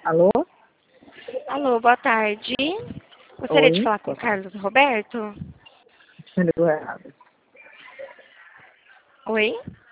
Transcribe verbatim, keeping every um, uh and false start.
Alô? Alô, boa tarde. Gostaria de Oi? falar com o Carlos Roberto. Você ligou errado. Oi?